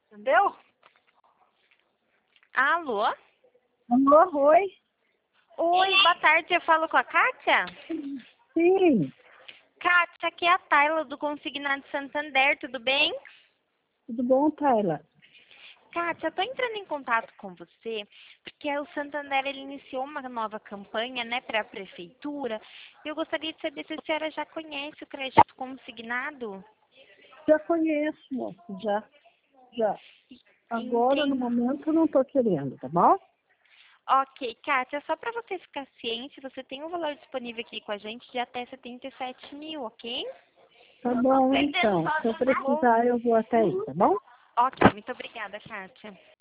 Entendeu? Alô? Alô, oi? Oi, boa tarde, eu falo com a Kátia? Sim, Kátia, aqui é a Tayla do Consignado Santander, tudo bem? tudo bom, Tayla? Kátia, eu tô entrando em contato com você, porque o Santander ele iniciou uma nova campanha, né, para a prefeitura, e eu gostaria de saber se a senhora já conhece o crédito consignado. Já conheço, moço, já. Agora, no Entende? momento, eu não estou querendo, tá bom? Ok, Kátia, só para você ficar ciente, você tem um valor disponível aqui com a gente de até 77 mil, ok? Tá bom, então. Se eu precisar, eu vou até aí, tá bom? Ok, muito obrigada, Kátia.